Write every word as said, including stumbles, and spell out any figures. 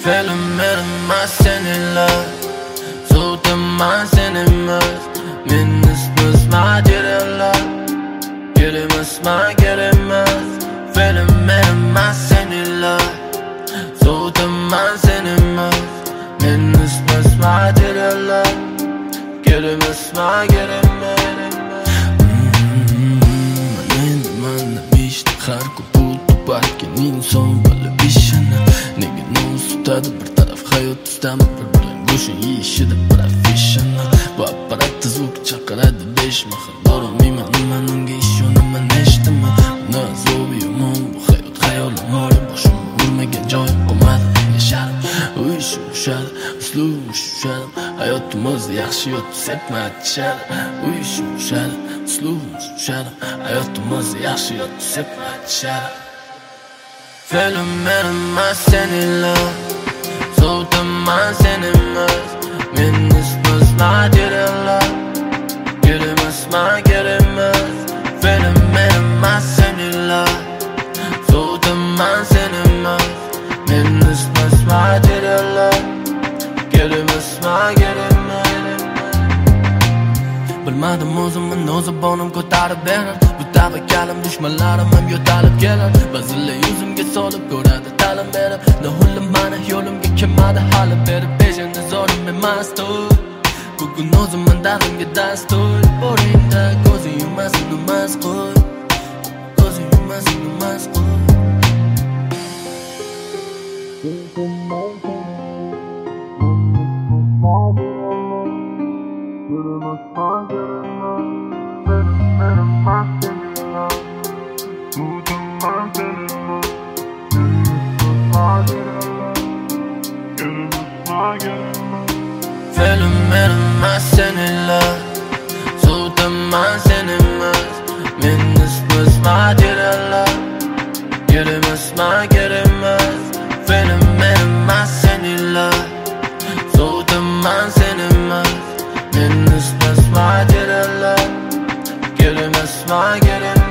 Filmlerim seninle, soğutamam senimiz. Minnisimiz maceralar, giremez ma giremez. Filmlerim seninle, soğutamam senimiz. Minnisimiz maceralar, giremez ma giremez. Endi manda beshta har ko'p balkim inson bo'lib ishini nega no'sitadi bir taraf hayot istami bir bilan go'shin yeyishida professional bu apparat zvuk chaqiradi besh mahal borolmayman niman unga ishonaman eshitaman nazovi yomon bu hayot xayolim bor boshimni urmagan joyim qolmadi yasharim uyish ushadi uslubim ushadi hayotimiz yaxshi yotib sepmatishadi uyish ushadi uslubim ushadi hayotimiz yaxshi yotib sepmatishadi. Filmlerim seninle, soğutamam senimiz. Minnisimiz maceralar, giremez ma giremez. Filmlerim seninle, soğutamam senimiz. Minnisimiz maceralar, giremez ma giremez. Bilmadim o'zimni o'zi bonim ko'tarib berar bu tavakkalim dushmanlarim ham yo'talib kelar ba'zilar yuzimga solib ko'radi ta'lim berib nohulim mani yo'limga kelmadi hali berib peshinda zorim emas to'y bugun o'zimman dardimga dastur boringda ko'zing yummasin umas qo'y ko'zing yummasin umas qo'y. Filmlerim seninle, soğutamam senimiz. Minnisimiz maceralar, giremez ma giremez. Filmlerim seninle, soğutamam senimiz. Minnisimiz maceralar, giremez ma giremez.